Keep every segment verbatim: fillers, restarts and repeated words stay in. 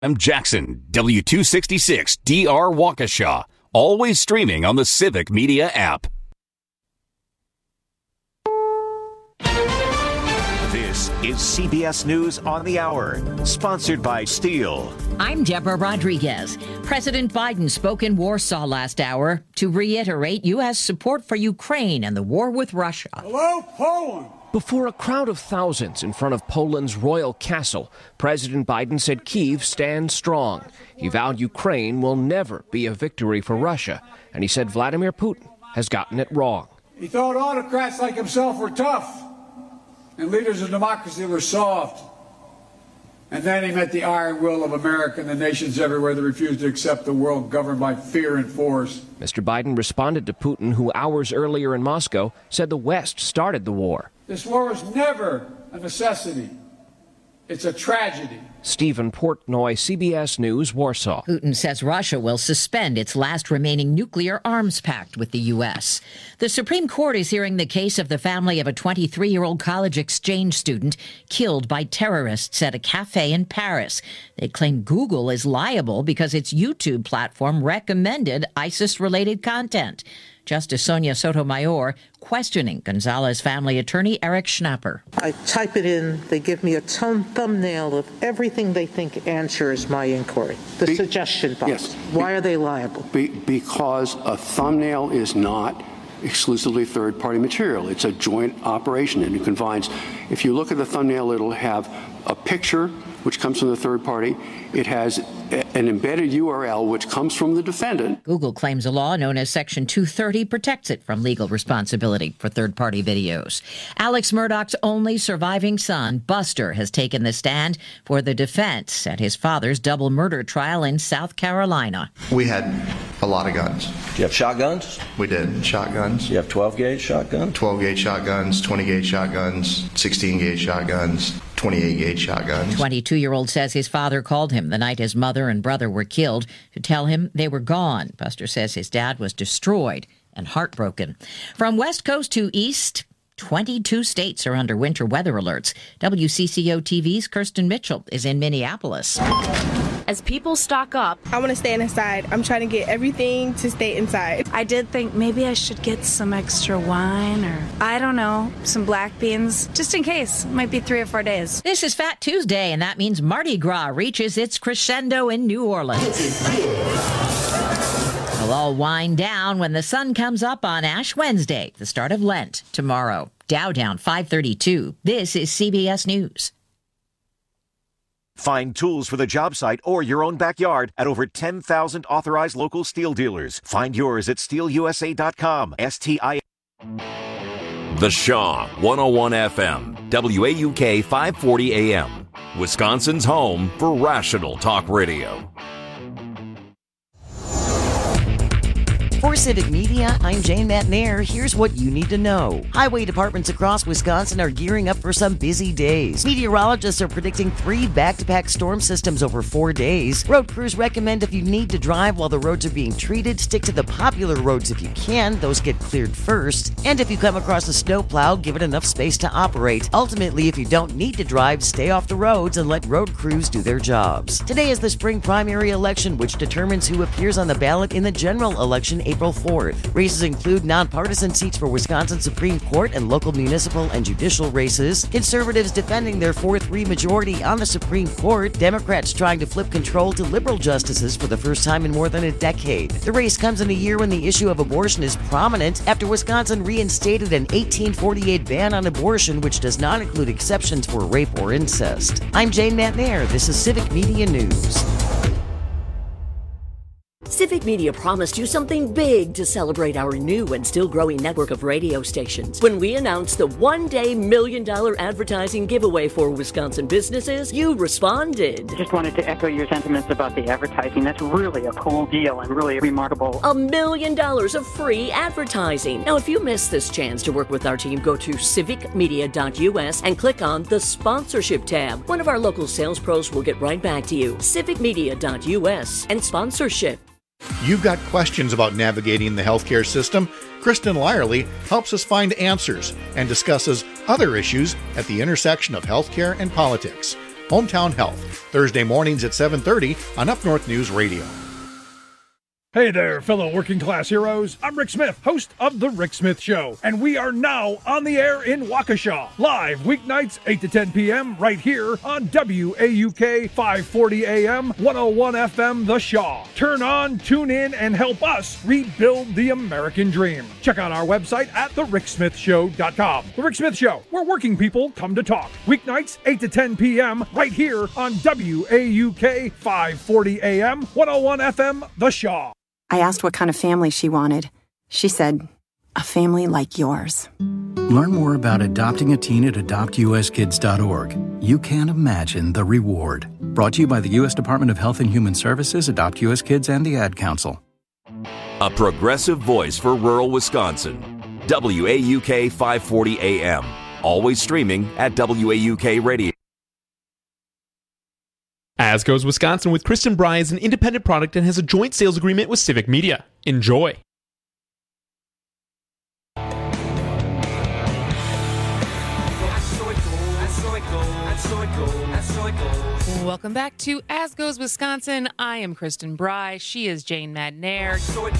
I'm Jackson, W two sixty-six D R Waukesha. Always streaming on the Civic Media app. This is C B S News on the Hour, sponsored by Steel. I'm Deborah Rodriguez. President Biden spoke in Warsaw last hour to reiterate U S support for Ukraine and the war with Russia. Hello, Poland! Before a crowd of thousands in front of Poland's royal castle, President Biden said Kyiv stands strong. He vowed Ukraine will never be a victory for Russia, and he said Vladimir Putin has gotten it wrong. He thought autocrats like himself were tough, and leaders of democracy were soft. And then he met the iron will of America and the nations everywhere that refused to accept the world governed by fear and force. Mister Biden responded to Putin, who hours earlier in Moscow said the West started the war. This war was never a necessity. It's a tragedy. Stephen Portnoy, C B S News, Warsaw. Putin says Russia will suspend its last remaining nuclear arms pact with the U S. The Supreme Court is hearing the case of the family of a twenty-three-year-old college exchange student killed by terrorists at a cafe in Paris. They claim Google is liable because its YouTube platform recommended ISIS-related content. Justice Sonia Sotomayor questioning Gonzalez family attorney Eric Schnapper. I type it in, they give me a tone thumbnail of everything they think answers my inquiry. The be, suggestion box. Yes. Why be, are they liable? Be, because a thumbnail is not exclusively third-party material. It's a joint operation, and it combines. If you look at the thumbnail, it'll have a picture, which comes from the third party. It has a, an embedded U R L, which comes from the defendant. Google claims a law known as Section two thirty protects it from legal responsibility for third-party videos. Alex Murdaugh's only surviving son, Buster, has taken the stand for the defense at his father's double murder trial in South Carolina. We had a lot of guns. Do you have shotguns? We did. Shotguns. You have twelve-gauge shotguns? twelve-gauge shotguns, twenty-gauge shotguns, sixteen-gauge shotguns, twenty-eight-gauge shotguns. twenty-two-year-old says his father called him the night his mother and brother were killed to tell him they were gone. Buster says his dad was destroyed and heartbroken. From West Coast to East, twenty-two states are under winter weather alerts. W C C O T V's Kirsten Mitchell is in Minneapolis. As people stock up, I want to stay inside. I'm trying to get everything to stay inside. I did think maybe I should get some extra wine or, I don't know, some black beans, just in case. It might be three or four days. This is Fat Tuesday, and that means Mardi Gras reaches its crescendo in New Orleans. We'll all wind down when the sun comes up on Ash Wednesday, the start of Lent, tomorrow. Dow down five thirty-two. This is C B S News. Find tools for the job site or your own backyard at over ten thousand authorized local steel dealers. Find yours at steel u s a dot com. S T I The Shaw, one oh one F M, W A U K five forty A M. Wisconsin's home for rational talk radio. For Civic Media, I'm Jane McNair. Here's what you need to know. Highway departments across Wisconsin are gearing up for some busy days. Meteorologists are predicting three back-to-back storm systems over four days. Road crews recommend if you need to drive while the roads are being treated, stick to the popular roads if you can. Those get cleared first. And if you come across a snowplow, give it enough space to operate. Ultimately, if you don't need to drive, stay off the roads and let road crews do their jobs. Today is the spring primary election, which determines who appears on the ballot in the general election April fourth. Races include nonpartisan seats for Wisconsin Supreme Court and local municipal and judicial races. Conservatives defending their four three majority on the Supreme Court. Democrats trying to flip control to liberal justices for the first time in more than a decade. The race comes in a year when the issue of abortion is prominent after Wisconsin reinstated an eighteen forty-eight ban on abortion, which does not include exceptions for rape or incest. I'm Jane McNair. This is Civic Media News. Civic Media promised you something big to celebrate our new and still growing network of radio stations. When we announced the one-day million dollar advertising giveaway for Wisconsin businesses, you responded. Just wanted to echo your sentiments about the advertising. That's really a cool deal and really remarkable. A million dollars of free advertising. Now, if you missed this chance to work with our team, go to civic media dot u s and click on the sponsorship tab. One of our local sales pros will get right back to you. civic media dot u s and sponsorship. You've got questions about navigating the healthcare system? Kristen Lyerly helps us find answers and discusses other issues at the intersection of healthcare and politics. Hometown Health, Thursday mornings at seven thirty on Up North News Radio. Hey there, fellow working class heroes. I'm Rick Smith, host of The Rick Smith Show, and we are now on the air in Waukesha, live weeknights eight to ten p.m. right here on W A U K five forty A M, one oh one F M The Shaw. Turn on, tune in, and help us rebuild the American dream. Check out our website at the rick smith show dot com. The Rick Smith Show, where working people come to talk. Weeknights eight to ten p.m. right here on W A U K five forty A M, one oh one F M The Shaw. I asked what kind of family she wanted. She said, a family like yours. Learn more about adopting a teen at adopt u s kids dot org. You can't imagine the reward. Brought to you by the U S Department of Health and Human Services, Adopt U S Kids, and the Ad Council. A progressive voice for rural Wisconsin. W A U K five forty A M. Always streaming at W A U K Radio. As Goes Wisconsin with Kristen Bry is an independent product and has a joint sales agreement with Civic Media. Enjoy. Welcome back to As Goes Wisconsin. I am Kristen Bry. She is Jane Madnair.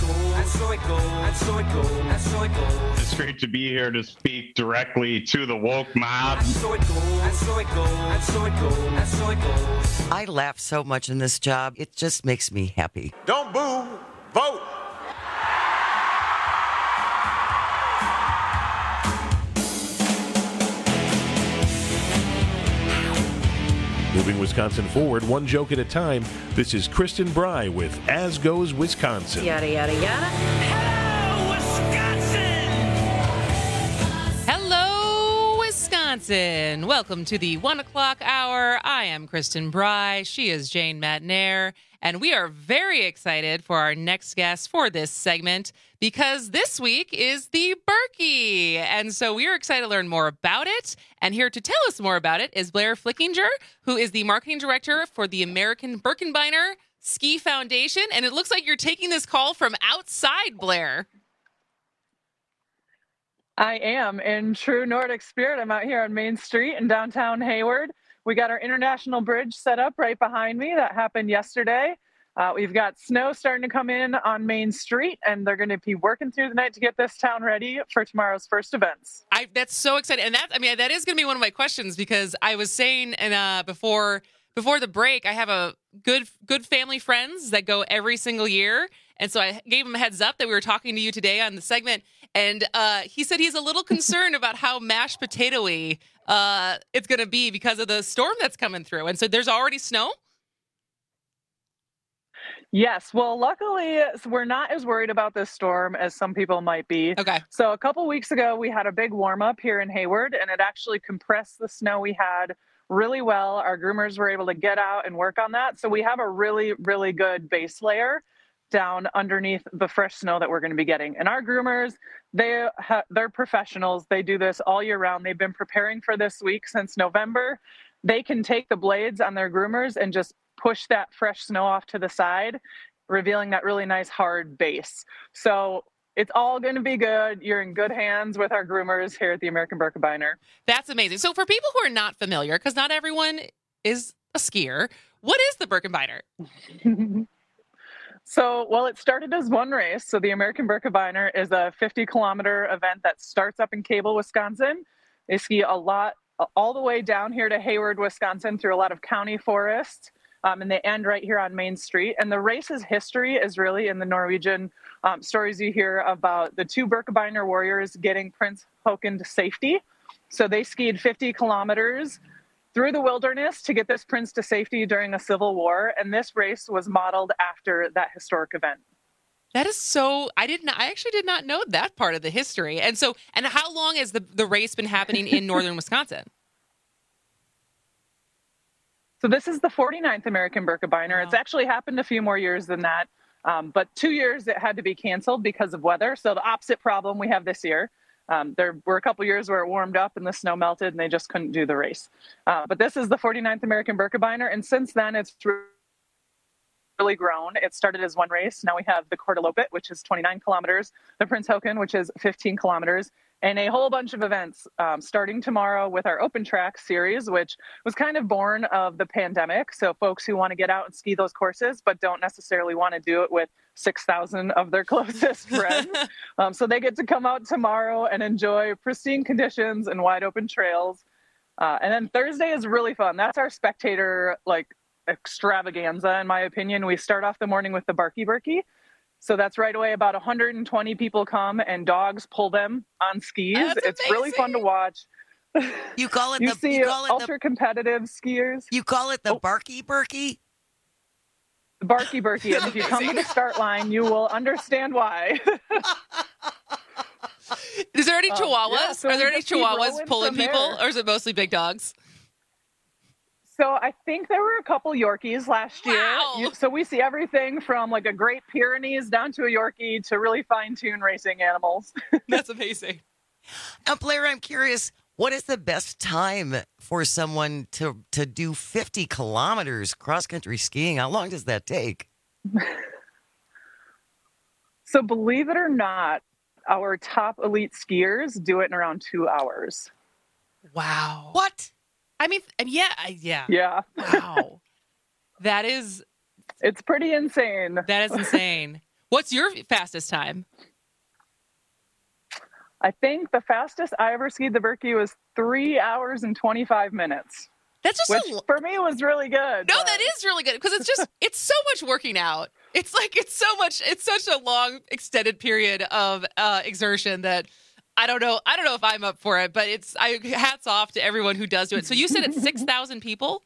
It's great to be here to speak directly to the woke mob. I laugh so much in this job. It just makes me happy. Don't boo, vote. Moving Wisconsin forward, one joke at a time. This is Kristen Bry with As Goes Wisconsin. Yada, yada, yada. Hello, Wisconsin! Hello, Wisconsin! Welcome to the one o'clock hour. I am Kristen Bry. She is Jane Madnair. And we are very excited for our next guest for this segment because this week is the Berkey. And so we are excited to learn more about it. And here to tell us more about it is Blair Flickinger, who is the marketing director for the American Birkebeiner Ski Foundation. And it looks like you're taking this call from outside, Blair. I am. In true Nordic spirit, I'm out here on Main Street in downtown Hayward. We got our International Bridge set up right behind me. That happened yesterday. Uh, we've got snow starting to come in on Main Street, and they're going to be working through the night to get this town ready for tomorrow's first events. I, that's so exciting. And that, I mean, that is going to be one of my questions because I was saying and uh, before before the break, I have a good good family friends that go every single year. And so I gave him a heads up that we were talking to you today on the segment. And uh, he said he's a little concerned about how mashed potato-y uh, it's going to be because of the storm that's coming through. And so there's already snow? Yes. Well, luckily, we're not as worried about this storm as some people might be. Okay. So a couple weeks ago, we had a big warm up here in Hayward, and it actually compressed the snow we had really well. Our groomers were able to get out and work on that. So we have a really, really good base layer down underneath the fresh snow that we're going to be getting. And our groomers, they ha- they're professionals. They do this all year round. They've been preparing for this week since November. They can take the blades on their groomers and just push that fresh snow off to the side, revealing that really nice hard base. So it's all going to be good. You're in good hands with our groomers here at the American Birkebeiner. That's amazing. So for people who are not familiar, because not everyone is a skier, what is the Birkebeiner? So, well, it started as one race. So the American Birkebeiner is a fifty kilometer event that starts up in Cable, Wisconsin. They ski a lot, all the way down here to Hayward, Wisconsin, through a lot of county forests. Um, and they end right here on Main Street. And the race's history is really in the Norwegian um, stories you hear about the two Birkebeiner warriors getting Prince Haakon to safety. So they skied fifty kilometers through the wilderness to get this prince to safety during a civil war. And this race was modeled after that historic event. That is so, I didn't, I actually did not know that part of the history. And so, and how long has the, the race been happening in northern Wisconsin? So this is the forty-ninth American Birkebeiner. Wow. It's actually happened a few more years than that. Um, but two years it had to be canceled because of weather. So the opposite problem we have this year. Um, there were a couple years where it warmed up and the snow melted and they just couldn't do the race. Uh, but this is the forty-ninth American Birkebeiner. And since then, it's really grown. It started as one race. Now we have the Kortaloppet, which is twenty-nine kilometers, the Prince Haakon, which is fifteen kilometers. and a whole bunch of events um, starting tomorrow with our Open Track series, which was kind of born of the pandemic. So folks who want to get out and ski those courses, but don't necessarily want to do it with six thousand of their closest friends. um, so they get to come out tomorrow and enjoy pristine conditions and wide open trails. Uh, and then Thursday is really fun. That's our spectator like extravaganza, in my opinion. We start off the morning with the Barky Burky. So that's right away. About one hundred twenty people come and dogs pull them on skis. That's it's amazing. really fun to watch. You call it you the see you call it ultra the, competitive skiers. You call it the oh. Barky Burky? The Barky Burky. And if you come to the start line, you will understand why. Is there any chihuahuas? Um, yeah, so Are there any just keep chihuahuas rolling pulling from people, there. or is it mostly big dogs? So I think there were a couple Yorkies last Wow. year. You, so we see everything from like a Great Pyrenees down to a Yorkie to really fine-tune racing animals. That's amazing. Now, Blair, I'm curious, what is the best time for someone to, to do fifty kilometers cross-country skiing? How long does that take? So believe it or not, our top elite skiers do it in around two hours. Wow. What? I mean, yeah, I- yeah. Yeah. Wow. That is... It's pretty insane. That is insane. What's your fastest time? I think the fastest I ever skied the Berkey was three hours and twenty-five minutes. That's just which a... for me was really good. No, but... that is really good because it's just it's so much working out. It's like it's so much. It's such a long, extended period of uh, exertion that I don't know. I don't know if I'm up for it, but it's I hats off to everyone who does do it. So you said it's six thousand people.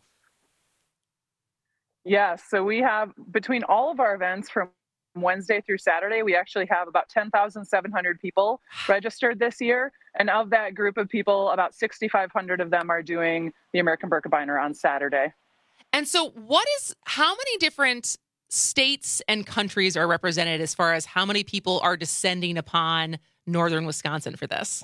Yes. So we have between all of our events from Wednesday through Saturday, we actually have about ten thousand seven hundred people registered this year. And of that group of people, about six thousand five hundred of them are doing the American Birkebeiner on Saturday. And so what is, how many different states and countries are represented as far as how many people are descending upon northern Wisconsin for this?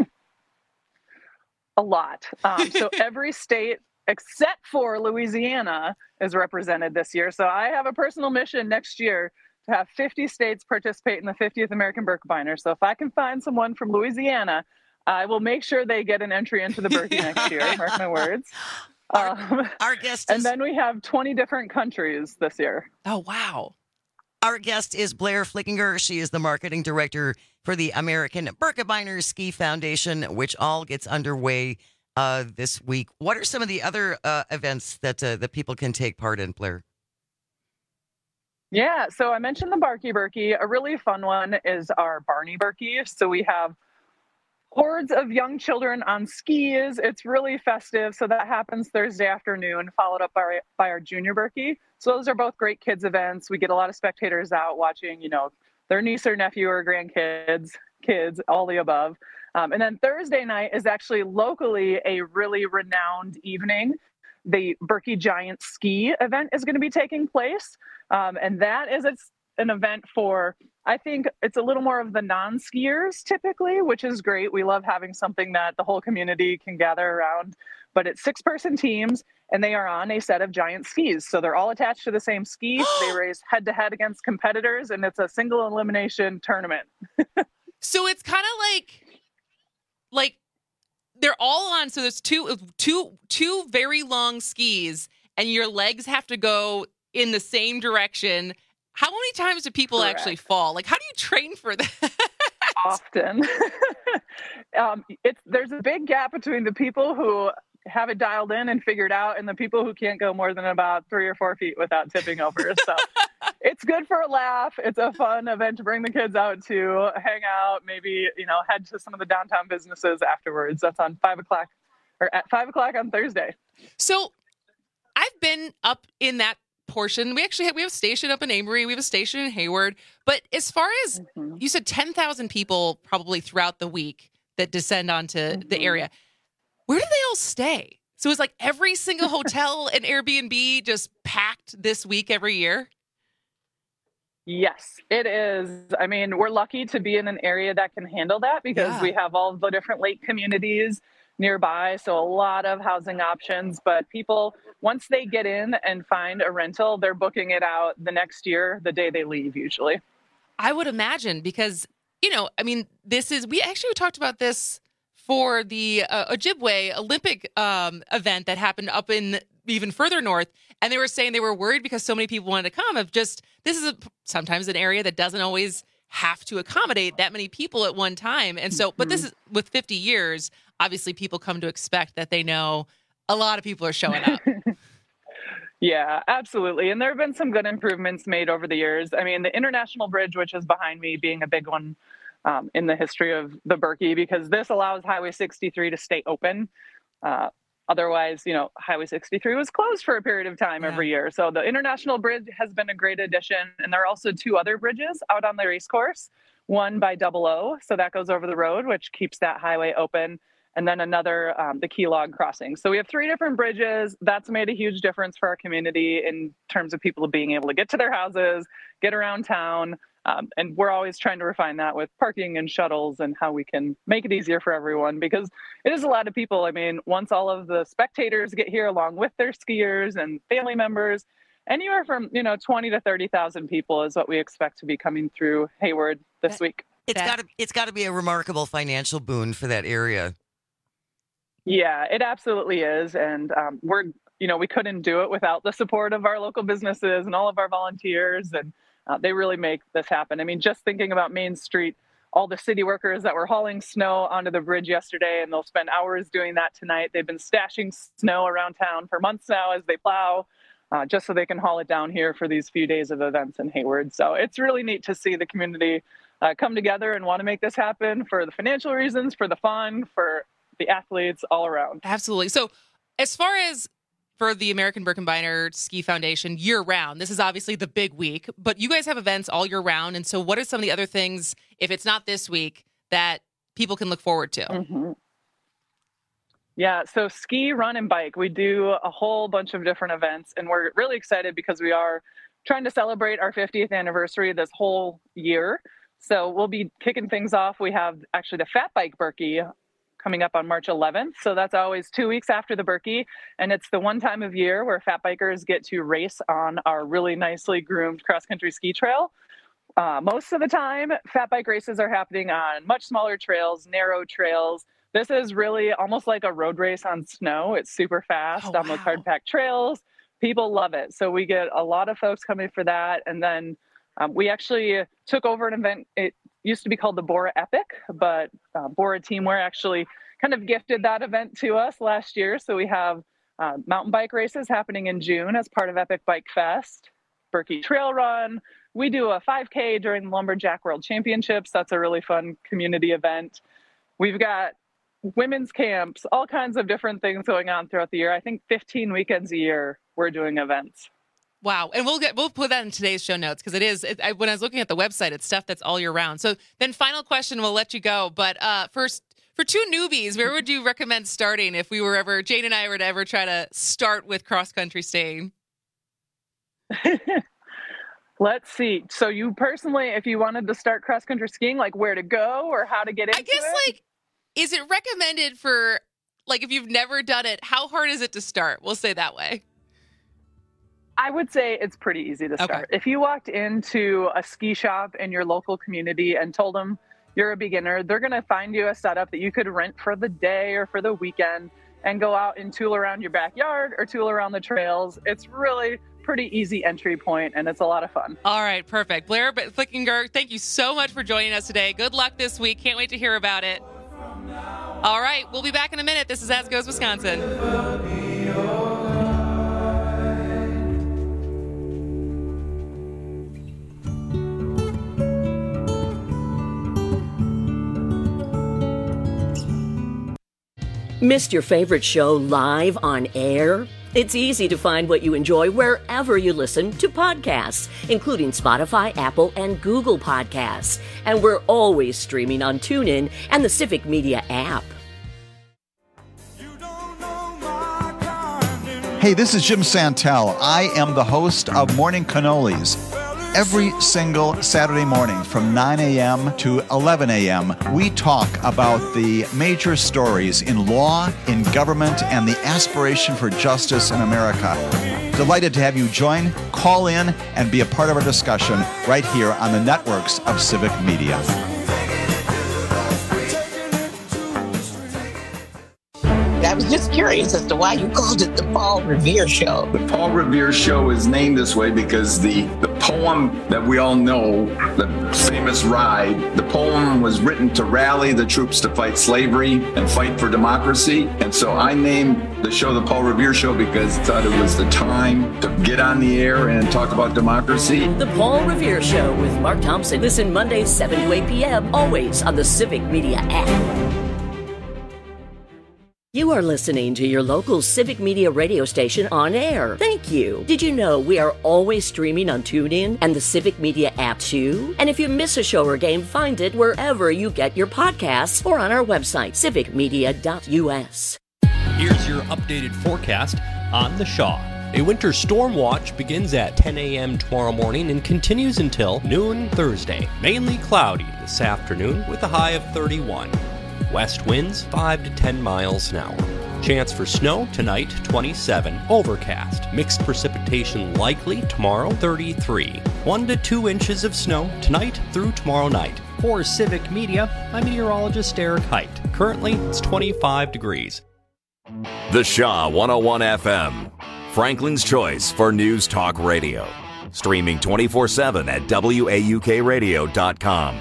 A lot. Um, so every state except for Louisiana is represented this year. So I have a personal mission next year to have fifty states participate in the fiftieth American Birkebeiner. So if I can find someone from Louisiana, I will make sure they get an entry into the Berkey next year. Mark my words. Our, um, our guest and is, then we have twenty different countries this year. Oh, wow. Our guest is Blair Flickinger. She is the marketing director for the American Birkebeiner Ski Foundation, which all gets underway uh, this week. What are some of the other uh, events that uh, that people can take part in, Blair? Yeah, so I mentioned the Barky Berkey. A really fun one is our Barney Berkey. So we have hordes of young children on skis. It's really festive. So that happens Thursday afternoon, followed up by, by our Junior Berkey. So those are both great kids events. We get a lot of spectators out watching, you know, their niece or nephew or grandkids, kids, all the above. Um, and then Thursday night is actually locally a really renowned evening. The Berkey Giant Ski event is going to be taking place. Um, and that is it's an event for, I think it's a little more of the non-skiers typically, which is great. We love having something that the whole community can gather around. But it's six-person teams, and they are on a set of giant skis. So they're all attached to the same ski. They race head-to-head against competitors, and it's a single elimination tournament. So it's kind of like, like they're all on. So there's two, two, two very long skis, and your legs have to go in the same direction. How many times do people Correct. actually fall? Like, how do you train for that? Often. um, it's there's a big gap between the people who have it dialed in and figured out and the people who can't go more than about three or four feet without tipping over. So it's good for a laugh. It's a fun event to bring the kids out to hang out, maybe, you know, head to some of the downtown businesses afterwards. That's on five o'clock or at five o'clock on Thursday. So I've been up in that portion. We actually have, we have a station up in Amory. We have a station in Hayward. But as far as mm-hmm. you said, ten thousand people probably throughout the week that descend onto mm-hmm. the area. Where do they all stay? So it's like every single hotel and Airbnb just packed this week every year? Yes, it is. I mean, we're lucky to be in an area that can handle that because Yeah. we have all the different lake communities nearby. So a lot of housing options, but people, once they get in and find a rental, they're booking it out the next year, the day they leave usually. I would imagine because you know, I mean, this is, we actually talked about this for the uh, Ojibwe Olympic um, event that happened up in even further north. And they were saying they were worried because so many people wanted to come of just, this is a, sometimes an area that doesn't always have to accommodate that many people at one time. And so, but this is with fifty years, obviously people come to expect that they know a lot of people are showing up. Yeah, absolutely. And there have been some good improvements made over the years. I mean, the International Bridge, which is behind me, being a big one um, in the history of the Berkey, because this allows Highway sixty-three to stay open. Uh, otherwise, you know, Highway sixty-three was closed for a period of time yeah. every year. So the International Bridge has been a great addition. And there are also two other bridges out on the race course, one by Double O, so that goes over the road, which keeps that highway open. And then another, um, the Keylog crossing. So we have three different bridges. That's made a huge difference for our community in terms of people being able to get to their houses, get around town. Um, and we're always trying to refine that with parking and shuttles and how we can make it easier for everyone, because it is a lot of people. I mean, once all of the spectators get here along with their skiers and family members, anywhere from, you know, twenty to thirty thousand people is what we expect to be coming through Hayward this week. It's got to it's got to be a remarkable financial boon for that area. Yeah, it absolutely is. And um, we're, you know, we couldn't do it without the support of our local businesses and all of our volunteers. And uh, they really make this happen. I mean, just thinking about Main Street, all the city workers that were hauling snow onto the bridge yesterday, and they'll spend hours doing that tonight. They've been stashing snow around town for months now as they plow, uh, just so they can haul it down here for these few days of events in Hayward. So it's really neat to see the community uh, come together and want to make this happen for the financial reasons, for the fun, for the athletes, all around. Absolutely. So as far as for the American Birkebeiner Ski Foundation year round, this is obviously the big week, but you guys have events all year round. And so what are some of the other things, if it's not this week, that people can look forward to? Mm-hmm. Yeah, so ski, run, and bike. We do a whole bunch of different events, and we're really excited because we are trying to celebrate our fiftieth anniversary this whole year. So we'll be kicking things off. We have actually the Fat Bike Berkey coming up on March eleventh. So that's always two weeks after the Berkey. And it's the one time of year where fat bikers get to race on our really nicely groomed cross-country ski trail. Uh, most of the time, fat bike races are happening on much smaller trails, narrow trails. This is really almost like a road race on snow. It's super fast oh, on those wow. hard-packed trails. People love it. So we get a lot of folks coming for that. And then um, we actually took over an event. It used to be called the Bora Epic, but uh, Bora Teamwear actually kind of gifted that event to us last year. So we have uh, mountain bike races happening in June as part of Epic Bike Fest, Berkey Trail Run. We do a five K during the Lumberjack World Championships. That's a really fun community event. We've got women's camps, all kinds of different things going on throughout the year. I think fifteen weekends a year we're doing events. Wow. And we'll get, we'll put that in today's show notes because it is, it, I, when I was looking at the website, it's stuff that's all year round. So then final question, we'll let you go. But uh, first, for two newbies, where would you recommend starting if we were ever, Jane and I were to ever try to start with cross-country skiing? Let's see. So you personally, if you wanted to start cross-country skiing, like where to go or how to get into it? I guess it? like, is it recommended for, like if you've never done it, how hard is it to start? We'll say that way. I would say it's pretty easy to start. Okay. If you walked into a ski shop in your local community and told them you're a beginner, they're going to find you a setup that you could rent for the day or for the weekend and go out and tool around your backyard or tool around the trails. It's really pretty easy entry point, and it's a lot of fun. All right, perfect. Blair Flickinger, thank you so much for joining us today. Good luck this week. Can't wait to hear about it. All right, we'll be back in a minute. This is As Goes Wisconsin. Missed your favorite show live on air? It's easy to find what you enjoy wherever you listen to podcasts, including Spotify, Apple, and Google Podcasts. And we're always streaming on TuneIn and the Civic Media app. Hey, this is Jim Santel. I am the host of Morning Cannolis. Every single Saturday morning from nine a.m. to eleven a.m., we talk about the major stories in law, in government, and the aspiration for justice in America. Delighted to have you join, call in, and be a part of our discussion right here on the networks of Civic Media. just curious as to why you called it the Paul Revere Show. The Paul Revere Show is named this way because the, the poem that we all know, the famous ride, the poem was written to rally the troops to fight slavery and fight for democracy. And so I named the show the Paul Revere Show because I thought it was the time to get on the air and talk about democracy. The Paul Revere Show with Mark Thompson. Listen Mondays, seven to eight p.m., always on the Civic Media app. You are listening to your local Civic Media radio station on air. Thank you. Did you know we are always streaming on TuneIn and the Civic Media app too? And if you miss a show or game, find it wherever you get your podcasts or on our website, civic media dot u s. Here's your updated forecast on the Shaw. A winter storm watch begins at ten a.m. tomorrow morning and continues until noon Thursday. Mainly cloudy this afternoon with a high of thirty-one. West winds five to ten miles an hour. Chance for snow tonight, twenty-seven. Overcast. Mixed precipitation likely tomorrow, thirty-three. One to two inches of snow tonight through tomorrow night. For Civic Media, I'm meteorologist Eric Height. Currently, it's twenty-five degrees. The Shaw one oh one F M, Franklin's choice for news talk radio. Streaming twenty-four seven at W A U K radio dot com.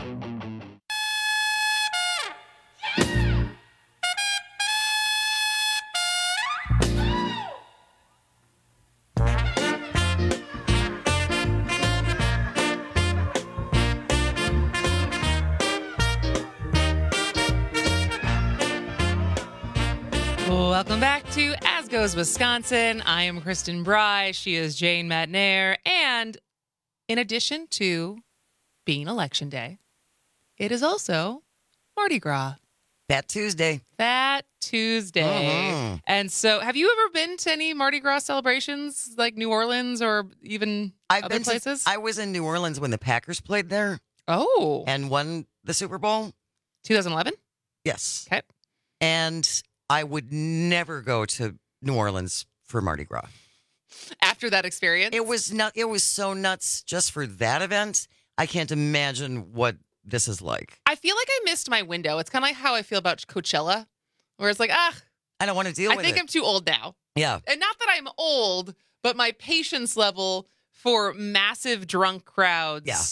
Welcome back to As Goes Wisconsin. I am Kristen Bry. She is Jane Matnair. And in addition to being Election Day, it is also Mardi Gras. Fat Tuesday. Fat Tuesday. Mm-hmm. And so have you ever been to any Mardi Gras celebrations like New Orleans or even I've other been places? To, I was in New Orleans when the Packers played there. Oh. And won the Super Bowl. twenty eleven? Yes. Okay. And I would never go to New Orleans for Mardi Gras. After that experience? It was not. It was so nuts just for that event. I can't imagine what this is like. I feel like I missed my window. It's kind of like how I feel about Coachella, where it's like, ah, I don't want to deal I with it. think I'm too old now. Yeah. And not that I'm old, but my patience level for massive drunk crowds. Yeah.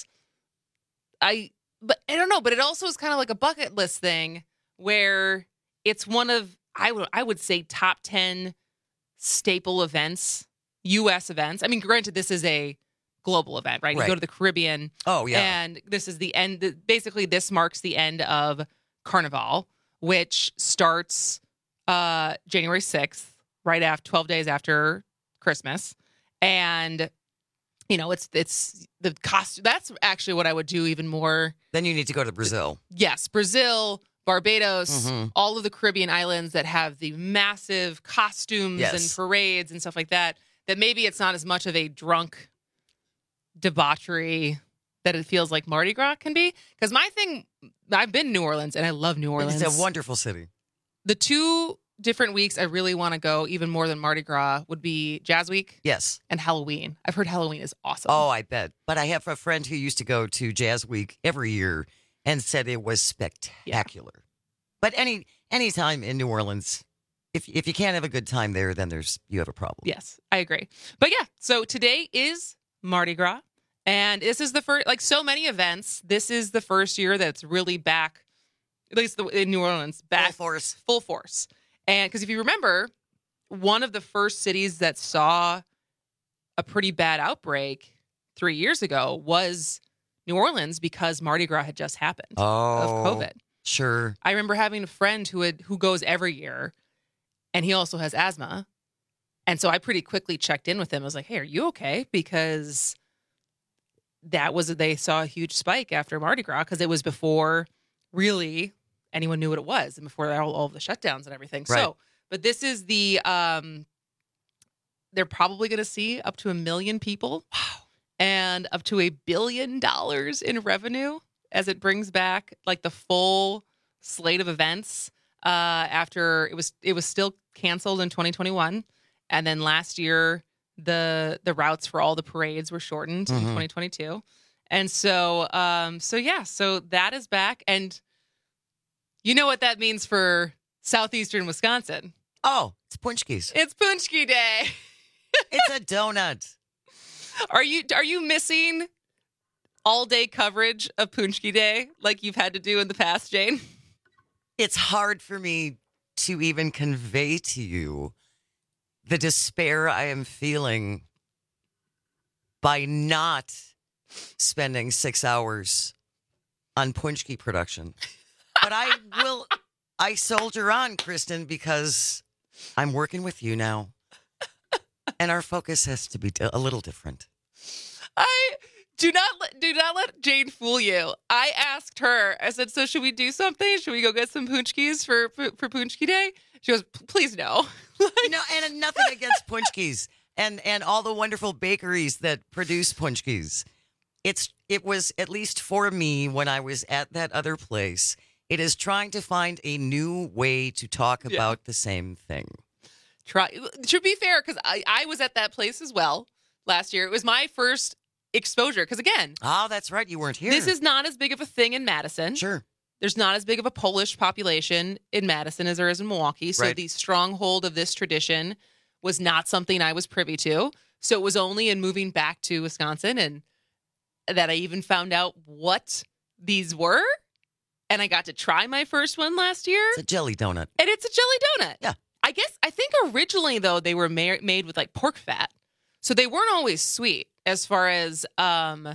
I, but I don't know, but it also is kind of like a bucket list thing where it's one of, I would I would say top ten staple events, U S events. I mean, granted, this is a global event, right? You Right. go to the Caribbean. Oh, yeah. And this is the end. Basically, this marks the end of Carnival, which starts uh, January sixth, right after twelve days after Christmas. And, you know, it's it's the cost. That's actually what I would do even more. Then you need to go to Brazil. Yes, Brazil, Barbados, Mhm. all of the Caribbean islands that have the massive costumes Yes. and parades and stuff like that, that maybe it's not as much of a drunk debauchery that it feels like Mardi Gras can be. Because my thing, I've been to New Orleans and I love New Orleans. It's a wonderful city. The two different weeks I really want to go, even more than Mardi Gras, would be Jazz Week Yes. and Halloween. I've heard Halloween is awesome. Oh, I bet. But I have a friend who used to go to Jazz Week every year and said it was spectacular. But any any time in New Orleans, if if you can't have a good time there, then there's you have a problem. Yes, I agree. But yeah, so today is Mardi Gras. And this is the first, like so many events, this is the first year that's really back, at least the, in New Orleans, back. Full force. Full force. And because if you remember, one of the first cities that saw a pretty bad outbreak three years ago was New Orleans because Mardi Gras had just happened Oh, of COVID. Sure. I remember having a friend who had who goes every year, and he also has asthma. And so I pretty quickly checked in with him. I was like, hey, are you okay? Because that was, they saw a huge spike after Mardi Gras because it was before really anyone knew what it was and before all, all of the shutdowns and everything. Right. So, but this is the, um, they're probably going to see up to a million people. Wow. And up to a billion dollars in revenue as it brings back like the full slate of events uh, after it was, it was still canceled in twenty twenty-one. And then last year, the the routes for all the parades were shortened Mhm. in twenty twenty-two. And so, um, so yeah, so that is back. And you know what that means for southeastern Wisconsin. Oh, it's Punchkis. It's Punchki Day. It's a donut. Are you are you missing all day coverage of Punchki Day like you've had to do in the past, Jane? It's hard for me to even convey to you the despair I am feeling by not spending six hours on Punchki production. But I will, I soldier on, Kristen, because I'm working with you now. And our focus has to be a little different. I do not let, do not let Jane fool you. I asked her, I said, so should we do something? Should we go get some Punchkis for, for, for Punchki Day? She goes, please no. No, and nothing against Punchkis and, and all the wonderful bakeries that produce Punchkis. It's It was, at least for me, when I was at that other place, it is trying to find a new way to talk Yeah. about the same thing. Try to be fair, because I, I was at that place as well last year. It was my first exposure. Because again, oh, that's right, you weren't here. This is not as big of a thing in Madison. Sure, there's not as big of a Polish population in Madison as there is in Milwaukee. So Right. the stronghold of this tradition was not something I was privy to. So it was only in moving back to Wisconsin and that I even found out what these were. And I got to try my first one last year. It's a jelly donut. And it's a jelly donut. Yeah. I guess, I think originally, though, they were ma- made with like pork fat. So they weren't always sweet as far as um,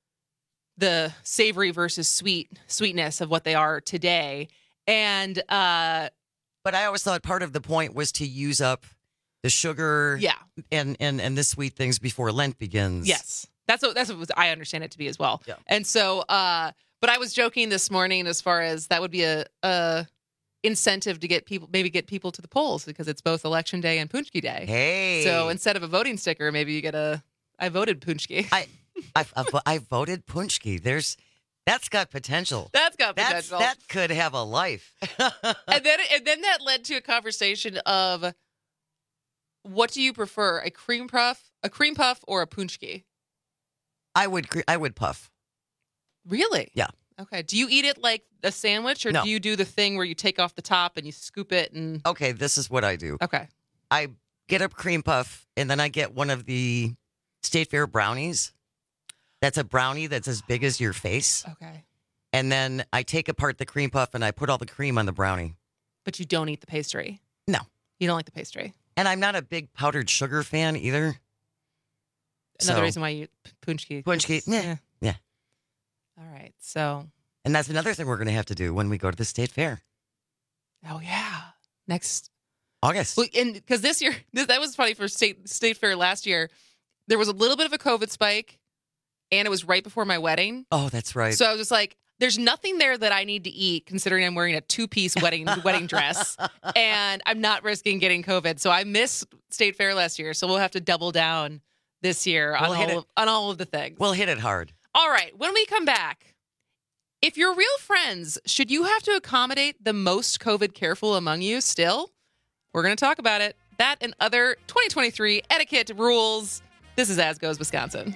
the savory versus sweet sweetness of what they are today. And, uh, But I always thought part of the point was to use up the sugar yeah, and, and, and the sweet things before Lent begins. yes, that's what, that's what was, I understand it to be as well. Yeah. And so, uh, but I was joking this morning as far as that would be a, a incentive to get people, maybe get people to the polls because it's both Election Day and Punchki Day. Hey. So instead of a voting sticker, maybe you get a, I voted Punchki. I, I, I, I voted Punchki. There's, that's got potential. That's got That's, potential. that could have a life. and then, and then that led to a conversation of, what do you prefer, a cream puff, a cream puff, or a Punchki? I would, cre- I would puff. Really? Yeah. Okay. Do you eat it like a sandwich, or No. do you do the thing where you take off the top and you scoop it and? Okay, this is what I do. Okay. I get a cream puff, and then I get one of the State Fair brownies. That's a brownie that's as big as your face. Okay. And then I take apart the cream puff, and I put all the cream on the brownie. But you don't eat the pastry? No. You don't like the pastry? And I'm not a big powdered sugar fan either. Another So- reason why you eat Punchki. Punchki, yeah. Yeah. Yeah. All right. So. And that's another thing we're going to have to do when we go to the State Fair. Oh, yeah. Next. August. Well, and because this year, this, that was funny for state state fair last year. There was a little bit of a COVID spike, and it was right before my wedding. Oh, that's right. So I was just like, "There's nothing there that I need to eat, considering I'm wearing a two piece wedding wedding dress, and I'm not risking getting COVID." So I missed state fair last year. So we'll have to double down this year We'll on hit all it. of, on all of the things. We'll hit it hard. All right. When we come back, if you're real friends, should you have to accommodate the most COVID careful among you still? We're going to talk about it. That and other twenty twenty-three etiquette rules. This is As Goes Wisconsin.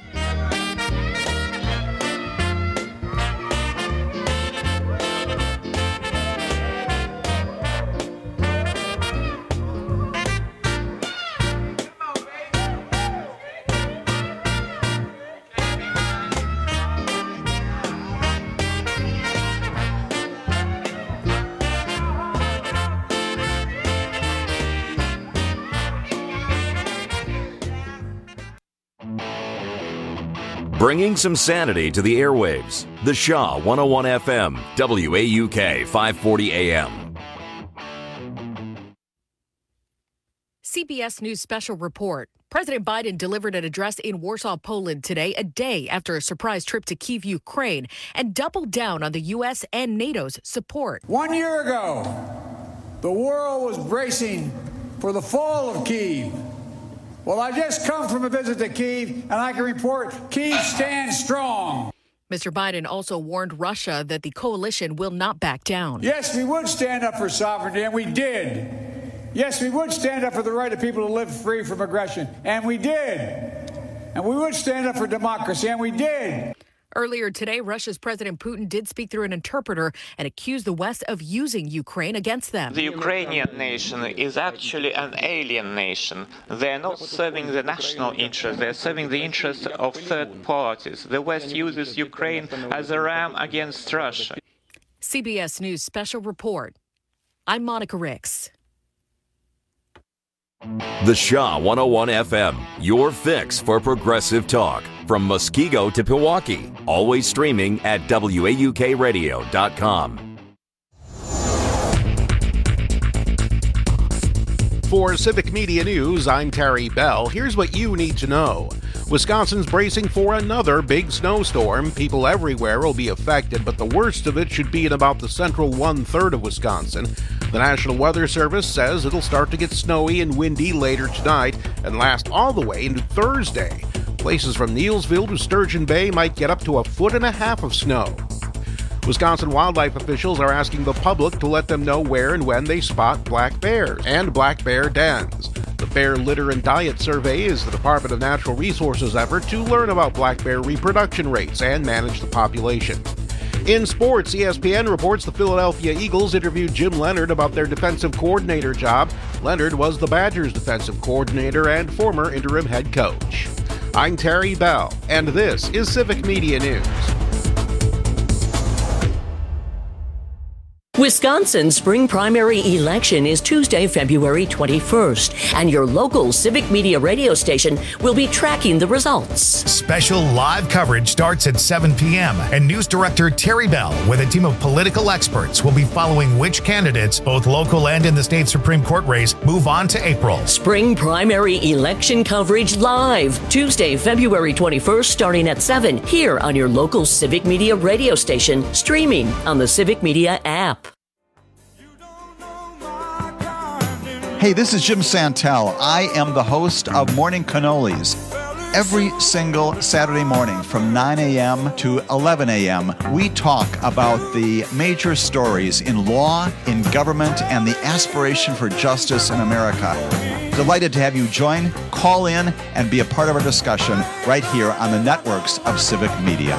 Bringing some sanity to the airwaves. The Shaw one oh one F M, W A U K five forty A M. C B S News special report. President Biden delivered an address in Warsaw, Poland today, a day after a surprise trip to Kyiv, Ukraine, and doubled down on the U S and NATO's support. One year ago, the world was bracing for the fall of Kyiv. Well, I just come from a visit to Kyiv, and I can report Kyiv stands strong. Mister Biden also warned Russia that the coalition will not back down. Yes, we would stand up for sovereignty, and we did. Yes, we would stand up for the right of people to live free from aggression, and we did. And we would stand up for democracy, and we did. Earlier today, Russia's President Putin did speak through an interpreter and accused the West of using Ukraine against them. The Ukrainian nation is actually an alien nation. They are not serving the national interest. They are serving the interests of third parties. The West uses Ukraine as a ram against Russia. C B S News Special Report. I'm Monica Ricks. The Shaw one oh one F M, your fix for progressive talk. From Muskego to Pewaukee. Always streaming at W A U K radio dot com. For Civic Media News, I'm Terry Bell. Here's what you need to know. Wisconsin's bracing for another big snowstorm. People everywhere will be affected, but the worst of it should be in about the central one-third of Wisconsin. The National Weather Service says it'll start to get snowy and windy later tonight and last all the way into Thursday. Places from Neilsville to Sturgeon Bay might get up to a foot and a half of snow. Wisconsin wildlife officials are asking the public to let them know where and when they spot black bears and black bear dens. The Bear Litter and Diet Survey is the Department of Natural Resources effort to learn about black bear reproduction rates and manage the population. In sports, E S P N reports the Philadelphia Eagles interviewed Jim Leonard about their defensive coordinator job. Leonard was the Badgers' defensive coordinator and former interim head coach. I'm Terry Bell, and this is Civic Media News. Wisconsin's spring primary election is Tuesday, February twenty-first, and your local Civic Media radio station will be tracking the results. Special live coverage starts at seven p.m., and News Director Terry Bell, with a team of political experts, will be following which candidates, both local and in the state Supreme Court race, move on to April. Spring primary election coverage live, Tuesday, February twenty-first, starting at seven, here on your local Civic Media radio station, streaming on the Civic Media app. Hey, this is Jim Santel. I am the host of Morning Cannolis. Every single Saturday morning from nine a.m. to eleven a.m., we talk about the major stories in law, in government, and the aspiration for justice in America. Delighted to have you join, call in, and be a part of our discussion right here on the networks of Civic Media.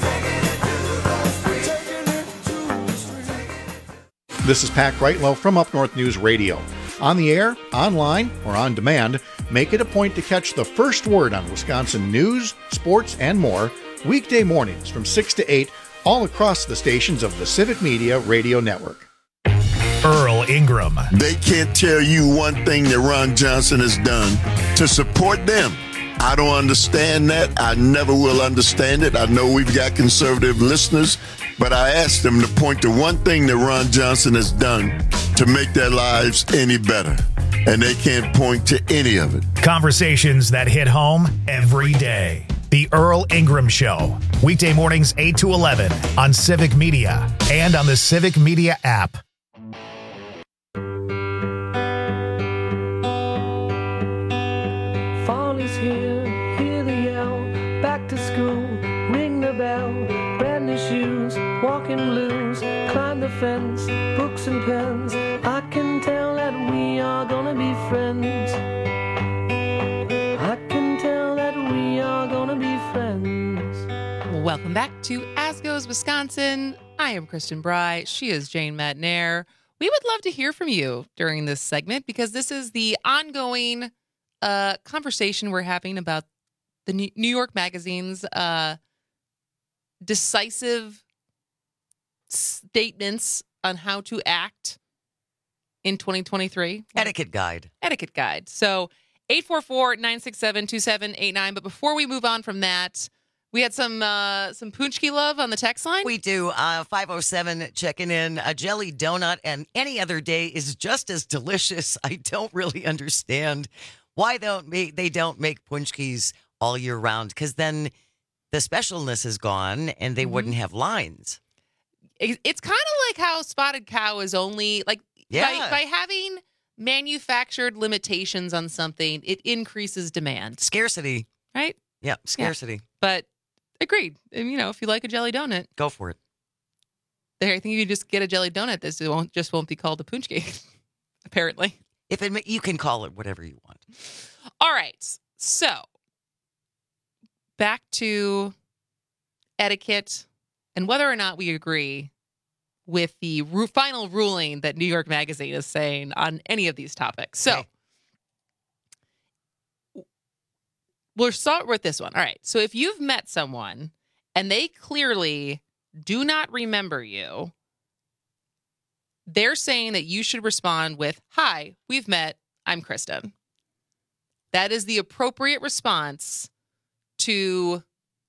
This is Pat Greitlow from Up North News Radio. On the air, online, or on demand, make it a point to catch the first word on Wisconsin news, sports, and more weekday mornings from six to eight all across the stations of the Civic Media Radio Network. Earl Ingram. They can't tell you one thing that Ron Johnson has done to support them. I don't understand that. I never will understand it. I know we've got conservative listeners, but I asked them to point to one thing that Ron Johnson has done to make their lives any better. And they can't point to any of it. Conversations that hit home every day. The Earl Ingram Show. Weekday mornings eight to eleven on Civic Media and on the Civic Media app. Fall is here, hear the yell, back to school, ring the bell, brand new shoes, walking blues, climb the fence, books and pens, I can tell that we are gonna be friends. I can tell that we are gonna be friends. Welcome back to As Goes Wisconsin. I am Kristen Bry. She is Jane Matnair. We would love to hear from you during this segment because this is the ongoing uh, conversation we're having about the New York Magazine's uh, decisive statements on how to act in twenty twenty-three. Etiquette guide. Etiquette guide. So eight four four, nine six seven, two seven eight nine. But before we move on from that, we had some uh, some Punchki love on the text line. We do. Uh, five oh seven checking in. A jelly donut and any other day is just as delicious. I don't really understand why don't make, they don't make Punchkis all year round, because then the specialness is gone and they mm-hmm. wouldn't have lines. It's kind of like how Spotted Cow is only, like, yeah. by, by having manufactured limitations on something, it increases demand. Scarcity. Right? Yeah, scarcity. Yeah. But agreed. And, you know, if you like a jelly donut, go for it. There, I think you just get a jelly donut. This won't, just won't be called a Punchki, apparently. If it, you can call it whatever you want. All right. So, back to etiquette and whether or not we agree with the ru- final ruling that New York Magazine is saying on any of these topics. So okay. We'll start with this one. All right. So if you've met someone and they clearly do not remember you, they're saying that you should respond with, "Hi, we've met. I'm Kristen." That is the appropriate response to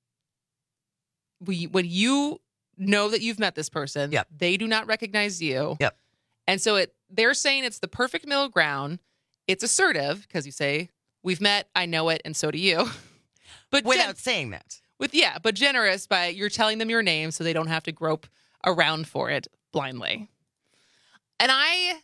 when you know that you've met this person. Yep. They do not recognize you. Yep. And so it they're saying it's the perfect middle ground. It's assertive because you say, "We've met, I know it, and so do you." But without gen- saying that. With yeah, but generous by you're telling them your name so they don't have to grope around for it blindly. And I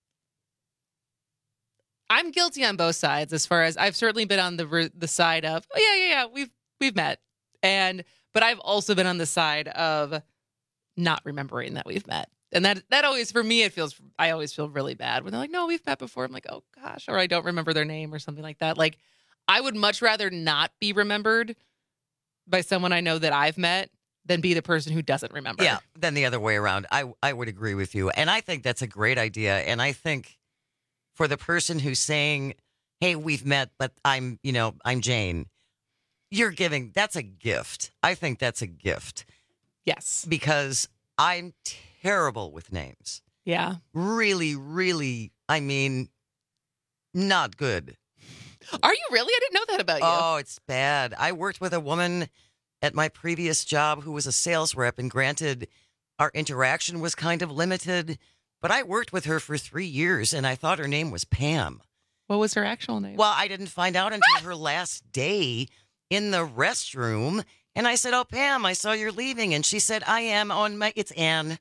I'm guilty on both sides as far as I've certainly been on the the side of, "Oh yeah, yeah, yeah, we've we've met." And but I've also been on the side of not remembering that we've met. And that that always, for me, it feels, I always feel really bad when they're like, "No, we've met before." I'm like, "Oh gosh," or I don't remember their name or something like that. Like, I would much rather not be remembered by someone I know that I've met than be the person who doesn't remember. Yeah, then the other way around. I I would agree with you. And I think that's a great idea. And I think for the person who's saying, "Hey, we've met, but I'm, you know, I'm Jane," you're giving, that's a gift. I think that's a gift. Yes. Because I'm terrible with names. Yeah. Really, really, I mean, not good. Are you really? I didn't know that about you. Oh, it's bad. I worked with a woman at my previous job who was a sales rep, and granted, our interaction was kind of limited, but I worked with her for three years, and I thought her name was Pam. What was her actual name? Well, I didn't find out until her last day in the restroom, and I said, "Oh, Pam, I saw you're leaving," and she said, "I am on my, it's Anne."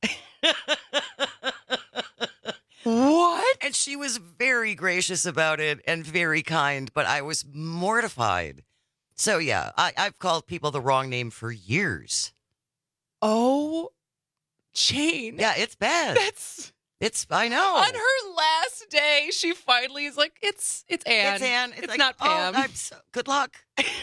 What? And she was very gracious about it and very kind, but I was mortified. So, yeah, I, I've called people the wrong name for years. Oh, Jane. Yeah, it's bad. That's... It's, I know. On her last day, she finally is like, it's it's Anne. It's Anne. It's, it's like, not Pam. Oh, I'm so, good luck.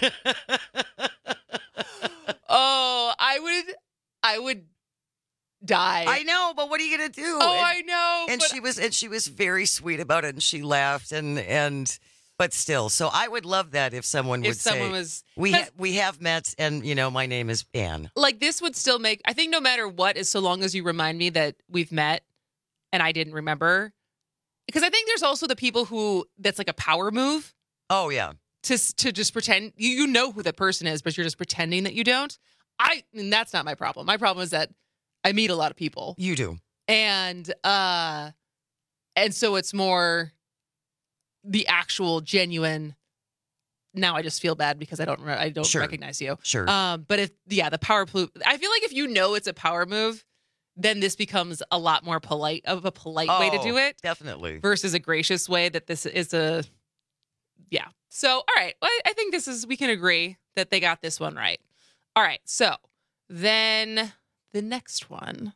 Oh, I would, I would die. I know, but what are you gonna do? Oh, and, I know. And but... she was, and she was very sweet about it, and she laughed, and and, but still, so I would love that if someone if would someone say, was, we ha- we have met, and you know, my name is Anne. Like this would still make. I think no matter what, is so long as you remind me that we've met, and I didn't remember, because I think there's also the people who that's like a power move. Oh yeah. To to just pretend you, you know who that person is, but you're just pretending that you don't. I and that's not my problem. My problem is that I meet a lot of people. You do. And uh and so it's more the actual genuine, now I just feel bad because I don't I don't sure. recognize you. Sure. Um but if yeah, the power move, I feel like if you know it's a power move, then this becomes a lot more polite of a polite oh, way to do it. Definitely. Versus a gracious way that this is a yeah. So, all right. Well, I think this is, we can agree that they got this one right. All right. So then the next one.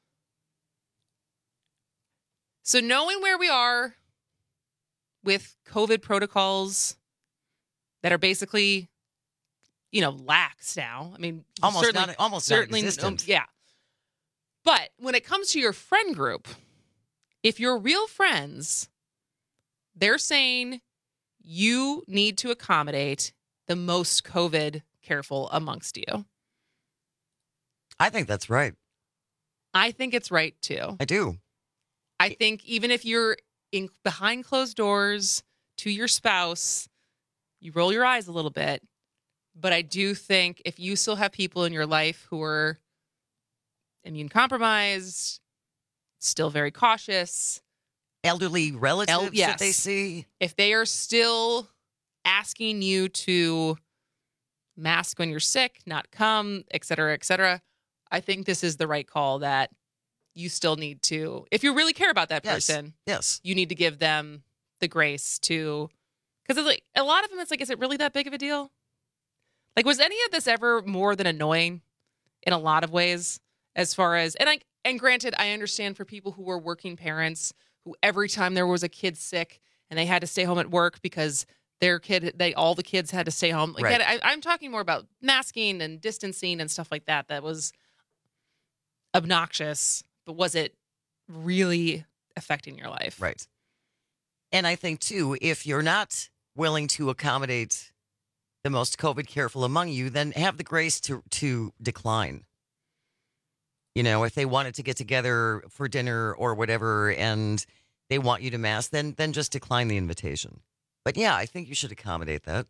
So knowing where we are with COVID protocols that are basically, you know, lax now. I mean, almost certainly, not, almost certainly, non-existent. Um, yeah. But when it comes to your friend group, if you're real friends, they're saying you need to accommodate the most COVID careful amongst you. I think that's right. I think it's right too. I do. I think even if you're in behind closed doors to your spouse, you roll your eyes a little bit. But I do think if you still have people in your life who are immune compromised, still very cautious, elderly relatives El- yes. that they see, if they are still asking you to mask when you're sick, not come, et cetera, et cetera, I think this is the right call that you still need to, if you really care about that yes. person, yes, you need to give them the grace to, because it's like a lot of them, it's like, is it really that big of a deal? Like, was any of this ever more than annoying in a lot of ways? As far as, and I, and granted, I understand for people who were working parents who every time there was a kid sick and they had to stay home at work because their kid, they all the kids had to stay home. Like Right. I, I'm talking more about masking and distancing and stuff like that. That was obnoxious, but was it really affecting your life? Right. And I think, too, if you're not willing to accommodate the most COVID careful among you, then have the grace to to decline. You know, if they wanted to get together for dinner or whatever and they want you to mask, then then just decline the invitation. But yeah, I think you should accommodate that.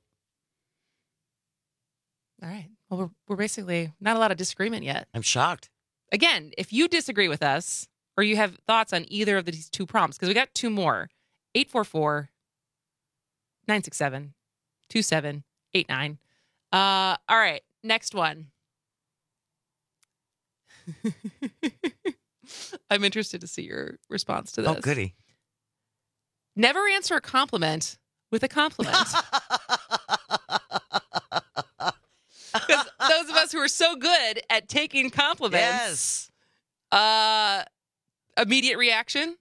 All right. Well, we're, we're basically not a lot of disagreement yet. I'm shocked. Again, if you disagree with us or you have thoughts on either of these two prompts, because we got two more, eight four four, nine six seven, two seven eight nine. Uh, all right. Next one. I'm interested to see your response to this. Oh, goody. Never answer a compliment with a compliment. Because those of us who are so good at taking compliments, Yes. uh, immediate reaction.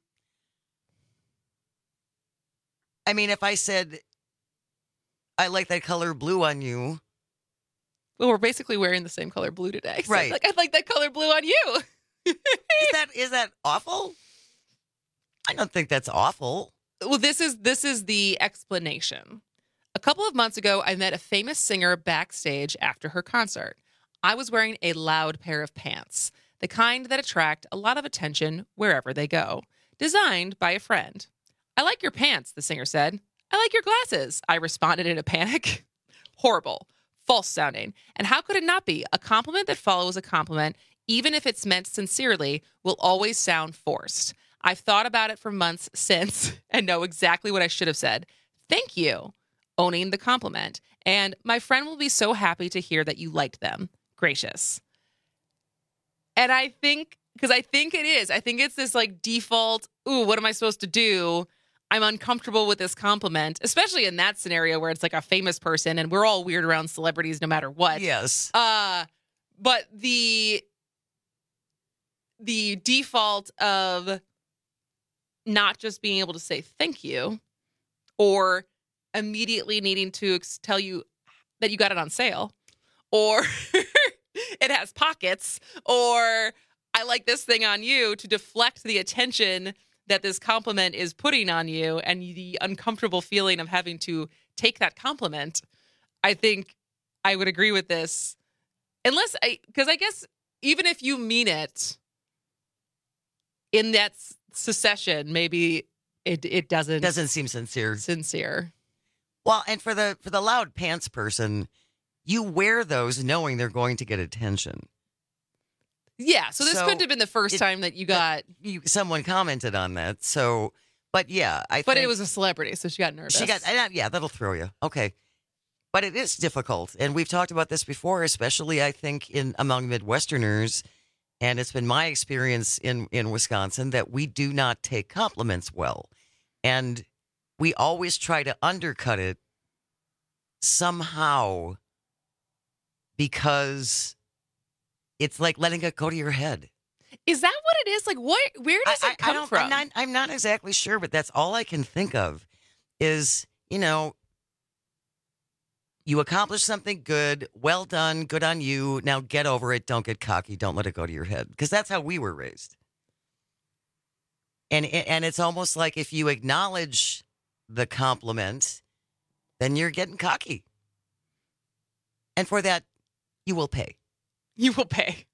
I mean, if I said, I like that color blue on you. Well, we're basically wearing the same color blue today. So Right. Like, I like that color blue on you. Is that is that awful? I don't think that's awful. Well, this is this is the explanation. A couple of months ago, I met a famous singer backstage after her concert. I was wearing a loud pair of pants, the kind that attract a lot of attention wherever they go, designed by a friend. I like your pants, the singer said. I like your glasses, I responded in a panic. Horrible, false sounding. And how could it not be? A compliment that follows a compliment, even if it's meant sincerely, will always sound forced. I've thought about it for months since and know exactly what I should have said. Thank you. Owning the compliment. And my friend will be so happy to hear that you liked them. Gracious. And I think, because I think it is, I think it's this like default, ooh, what am I supposed to do? I'm uncomfortable with this compliment, especially in that scenario where it's like a famous person and we're all weird around celebrities no matter what. Yes. Uh, but the the default of not just being able to say thank you or immediately needing to ex- tell you that you got it on sale or it has pockets or I like this thing on you to deflect the attention that this compliment is putting on you and the uncomfortable feeling of having to take that compliment. I think I would agree with this unless I, because I guess even if you mean it in that s- secession, maybe it it doesn't Doesn't seem sincere. sincere. Well, and for the for the loud pants person, you wear those knowing they're going to get attention. Yeah, so this So couldn't have been the first it- time that you got, You, someone commented on that. So, but yeah, I. but think it was a celebrity, so she got nervous. She got. uh, Yeah, that'll throw you. Okay, but it is difficult, and we've talked about this before, especially I think in among Midwesterners, and it's been my experience in in Wisconsin that we do not take compliments well, and we always try to undercut it somehow because it's like letting it go to your head. Is that what it is? Like, what? Where does I, it come I don't, from? I'm not, I'm not exactly sure, but that's all I can think of is, you know, you accomplished something good. Well done. Good on you. Now get over it. Don't get cocky. Don't let it go to your head. Because that's how we were raised. And, and it's almost like if you acknowledge the compliment, then you're getting cocky. And for that, you will pay. You will pay.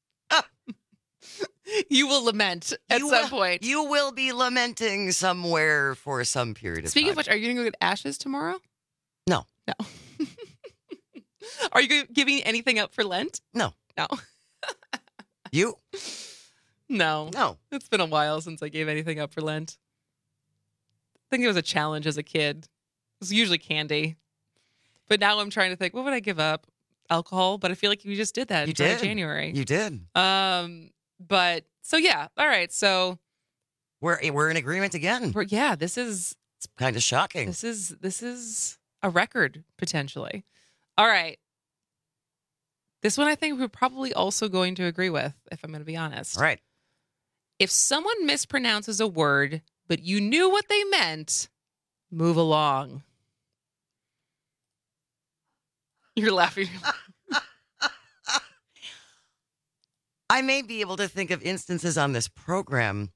You will lament at You some will- point. You will be lamenting somewhere for some period of Speaking time. of which, are you going to go get ashes tomorrow? No. No. Are you go- giving anything up for Lent? No. No. You? No. No. It's been a while since I gave anything up for Lent. I think it was a challenge as a kid. It was usually candy. But now I'm trying to think, what would I give up? Alcohol, but I feel like you just did that You in did. January. You did. Um, but so yeah, all right. So We're we're in agreement again. we're, yeah, this is It's kind of shocking. this is this is a record potentially. All right. This one I think we're probably also going to agree with, if I'm going to be honest. All right. If someone mispronounces a word, but you knew what they meant, move along. You're laughing. I may be able to think of instances on this program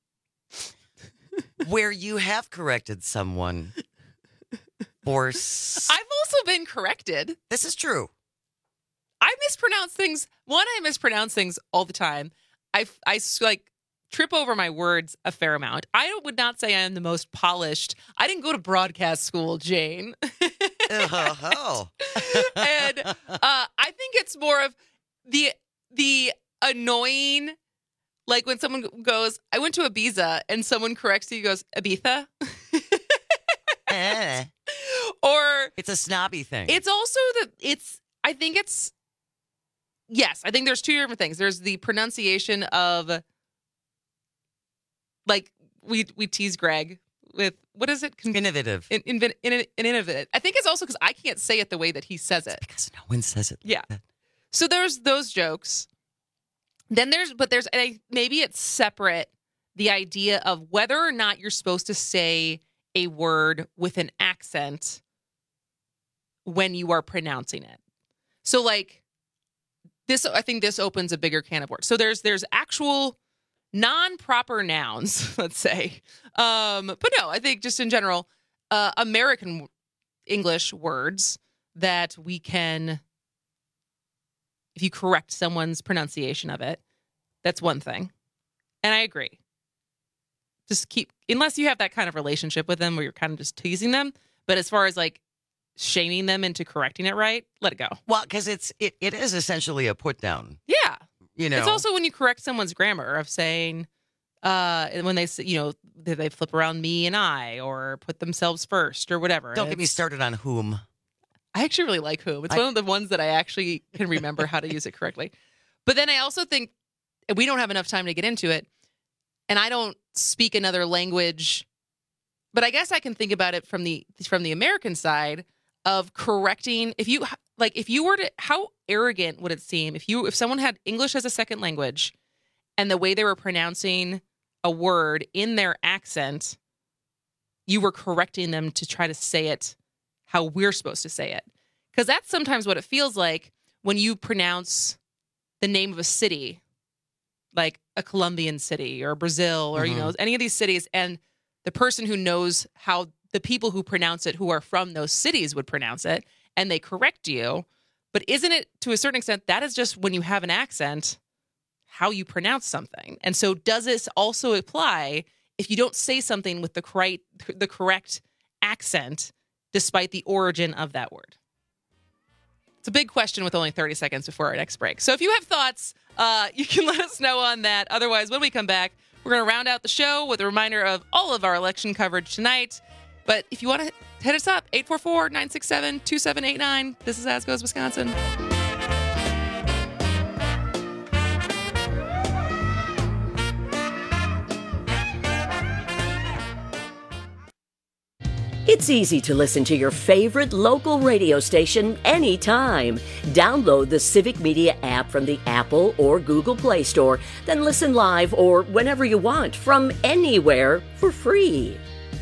where you have corrected someone for... S- I've also been corrected. This is true. I mispronounce things. One, I mispronounce things all the time. I, I like trip over my words a fair amount. I would not say I am the most polished. I didn't go to broadcast school, Jane. Oh. And uh, I think it's more of the the annoying, like when someone goes, I went to Ibiza, and someone corrects you, goes, Ibiza? eh. Or it's a snobby thing. It's also the, it's, I think it's, yes, I think there's two different things. There's the pronunciation of, like, we we tease Greg with, what is it? Con- innovative. In, in, in, in, innovative. I think it's also because I can't say it the way that he says it. It's because no one says it like yeah. that. So there's those jokes. Then there's, but there's, and maybe it's separate, the idea of whether or not you're supposed to say a word with an accent when you are pronouncing it. So like this, I think this opens a bigger can of worms. So there's, there's actual non-proper nouns, let's say. Um, but no, I think just in general, uh, American English words that we can, if you correct someone's pronunciation of it, that's one thing. And I agree. Just keep, unless you have that kind of relationship with them where you're kind of just teasing them. But as far as like shaming them into correcting it right, let it go. Well, because it's it, it is essentially a put down. Yeah. You know, it's also when you correct someone's grammar of saying, uh, when they say, you know, they, they flip around me and I, or put themselves first or whatever. Don't get me started on whom. I actually really like whom. It's I, one of the ones that I actually can remember how to use it correctly. But then I also think we don't have enough time to get into it. And I don't speak another language, but I guess I can think about it from the from the American side of correcting. If you like, if you were to, how arrogant would it seem if you if someone had English as a second language and the way they were pronouncing a word in their accent, you were correcting them to try to say it how we're supposed to say it. Because that's sometimes what it feels like when you pronounce the name of a city, like a Colombian city or Brazil or, mm-hmm. you know, any of these cities, and the person who knows how the people who pronounce it, who are from those cities, would pronounce it, and they correct you. But isn't it, to a certain extent, that is just when you have an accent, how you pronounce something. And so does this also apply if you don't say something with the correct, the correct accent, despite the origin of that word? It's a big question with only thirty seconds before our next break. So if you have thoughts, uh, you can let us know on that. Otherwise, when we come back, we're going to round out the show with a reminder of all of our election coverage tonight. But if you want to hit us up, eight four four, nine six seven, two seven eight nine. This is As Goes Wisconsin. It's easy to listen to your favorite local radio station anytime. Download the Civic Media app from the Apple or Google Play Store, then listen live or whenever you want from anywhere for free.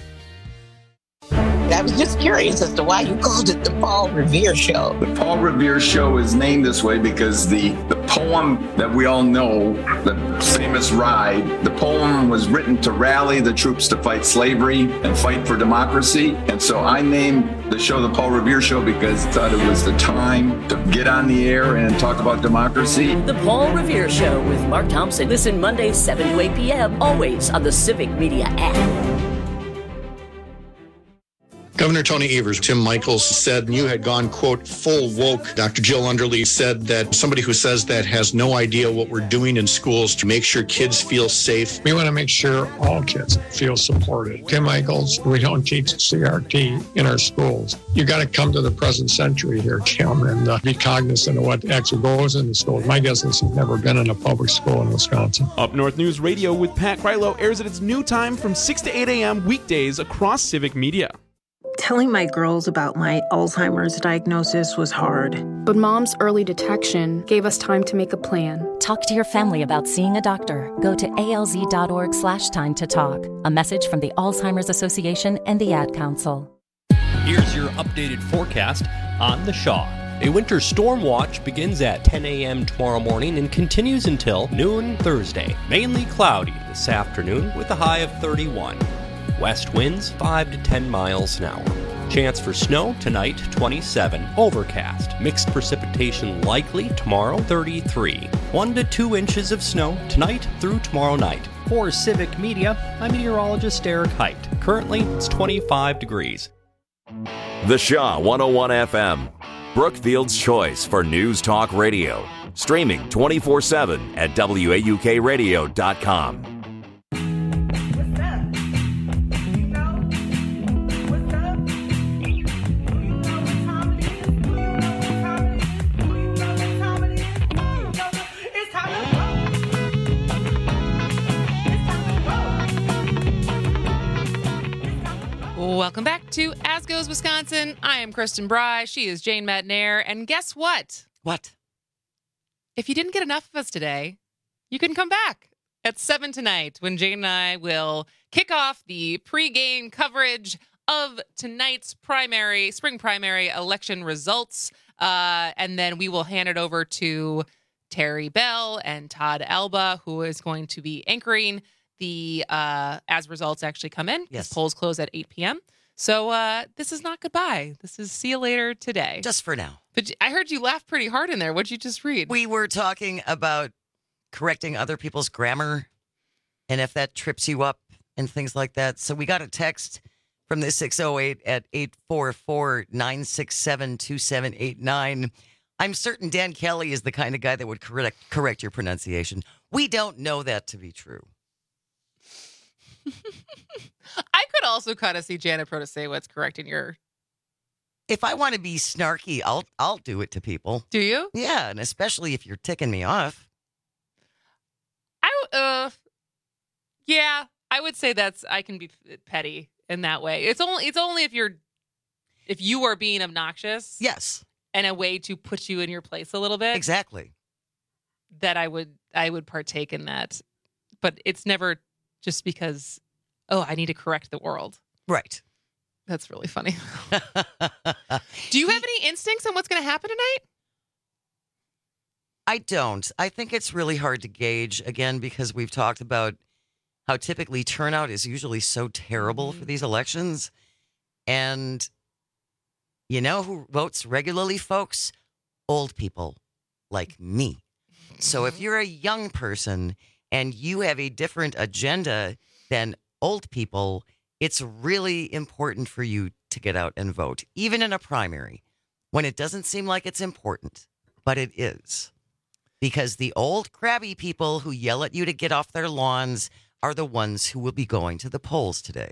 I was just curious as to why you called it the Paul Revere Show. The Paul Revere Show is named this way because the, the poem that we all know, the famous ride, the poem was written to rally the troops to fight slavery and fight for democracy. And so I named the show the Paul Revere Show because I thought it was the time to get on the air and talk about democracy. The Paul Revere Show with Mark Thompson. Listen Mondays, seven to eight p.m., always on the Civic Media app. Governor Tony Evers, Tim Michaels said you had gone, quote, full woke. Doctor Jill Underly said that somebody who says that has no idea what we're doing in schools to make sure kids feel safe. We want to make sure all kids feel supported. Tim Michaels, we don't teach C R T in our schools. You got to come to the present century here, Tim, and uh, be cognizant of what actually goes in the schools. My guess is he's never been in a public school in Wisconsin. Up North News Radio with Pat Krylo airs at its new time from six to eight a.m. weekdays across Civic Media. Telling my girls about my Alzheimer's diagnosis was hard. But Mom's early detection gave us time to make a plan. Talk to your family about seeing a doctor. Go to alz.org slash time to talk. A message from the Alzheimer's Association and the Ad Council. Here's your updated forecast on the Shaw. A winter storm watch begins at ten a.m. tomorrow morning and continues until noon Thursday. Mainly cloudy this afternoon with a high of thirty-one. West winds five to ten miles an hour. Chance for snow tonight, twenty-seven. Overcast. Mixed precipitation likely tomorrow, thirty-three. One to two inches of snow tonight through tomorrow night. For Civic Media, I'm meteorologist Eric Height. Currently, it's twenty-five degrees. The Shaw one oh one F M, Brookfield's choice for news talk radio. Streaming twenty-four seven at W A U K radio dot com. Welcome back to As Goes Wisconsin. I am Kristen Bry. She is Jane Matnair. And guess what? What? If you didn't get enough of us today, you can come back at seven tonight when Jane and I will kick off the pregame coverage of tonight's primary, spring primary election results. Uh, and then we will hand it over to Terry Bell and Todd Alba, who is going to be anchoring the uh, as results actually come in. Yes. Polls close at eight p.m. So uh, this is not goodbye. This is see you later today. Just for now. But I heard you laugh pretty hard in there. What'd you just read? We were talking about correcting other people's grammar and if that trips you up and things like that. So we got a text from the six oh eight at eight four four, nine six seven, two seven eight nine. I'm certain Dan Kelly is the kind of guy that would correct correct your pronunciation. We don't know that to be true. I could also kind of see Janet Protasewicz correcting your. If I want to be snarky, I'll I'll do it to people. Do you? Yeah, and especially if you're ticking me off. I uh, yeah, I would say that's I can be petty in that way. It's only it's only if you're if you are being obnoxious. Yes. And a way to put you in your place a little bit. Exactly. That I would I would partake in that, but it's never. Just because, oh, I need to correct the world. Right. That's really funny. Do you have any instincts on what's going to happen tonight? I don't. I think it's really hard to gauge, again, because we've talked about how typically turnout is usually so terrible mm-hmm. for these elections. And you know who votes regularly, folks? Old people like me. So if you're a young person and you have a different agenda than old people, it's really important for you to get out and vote, even in a primary, when it doesn't seem like it's important, but it is. Because the old crabby people who yell at you to get off their lawns are the ones who will be going to the polls today.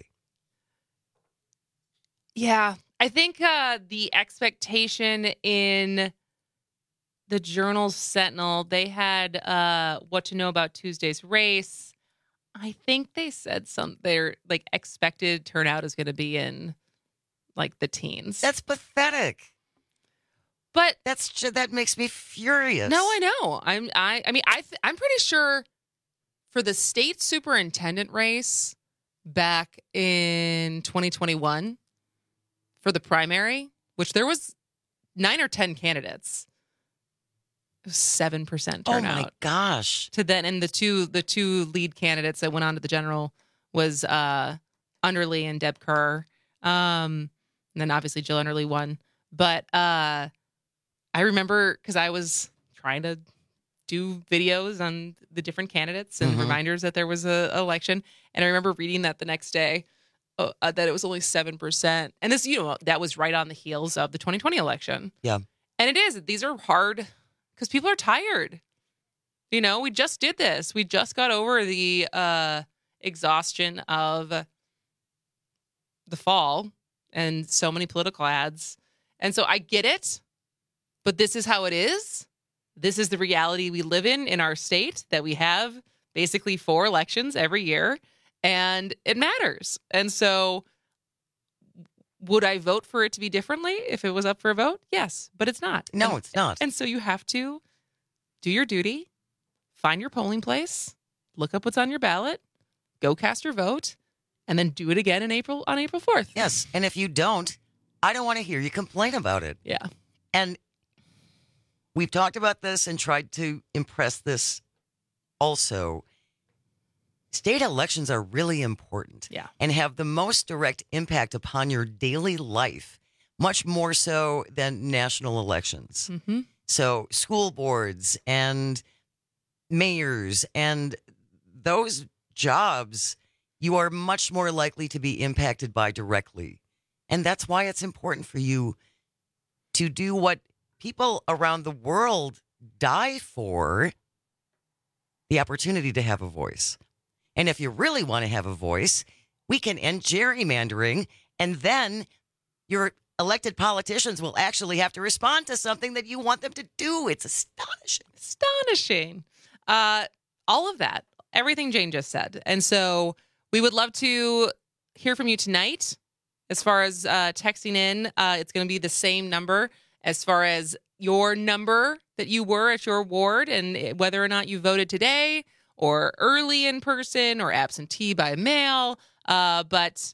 Yeah, I think uh, the expectation in the Journal Sentinel, they had uh, what to know about Tuesday's race. I think they said some their like expected turnout is going to be in like the teens. That's pathetic. But that's that makes me furious. No, I know. I'm I I mean I th- I'm pretty sure for the state superintendent race back in twenty twenty-one for the primary, which there was nine or ten candidates. Seven percent turnout. Oh my gosh! To then, and the two the two lead candidates that went on to the general was uh, Underly and Deb Kerr. Um, and then obviously Jill Underly won. But uh, I remember because I was trying to do videos on the different candidates and mm-hmm. reminders that there was a election, and I remember reading that the next day uh, uh, that it was only seven percent, and this you know that was right on the heels of the twenty twenty election. Yeah, and it is. These are hard. Because people are tired. You know, we just did this. We just got over the uh, exhaustion of the fall and so many political ads. And so I get it, but this is how it is. This is the reality we live in in our state, that we have basically four elections every year, and it matters. And so would I vote for it to be differently if it was up for a vote? Yes, but it's not. No, and, it's not. And so you have to do your duty, find your polling place, look up what's on your ballot, go cast your vote, and then do it again in April on April fourth. Yes, and if you don't, I don't want to hear you complain about it. Yeah. And we've talked about this and tried to impress this also. State elections are really important yeah. and have the most direct impact upon your daily life, much more so than national elections. Mm-hmm. So school boards and mayors and those jobs, you are much more likely to be impacted by directly. And that's why it's important for you to do what people around the world die for, the opportunity to have a voice. And if you really want to have a voice, we can end gerrymandering, and then your elected politicians will actually have to respond to something that you want them to do. It's astonishing. Astonishing. Uh, all of that, everything Jane just said. And so we would love to hear from you tonight. As far as uh, texting in, uh, it's going to be the same number as far as your number that you were at your ward and whether or not you voted today or early in person or absentee by mail. Uh, but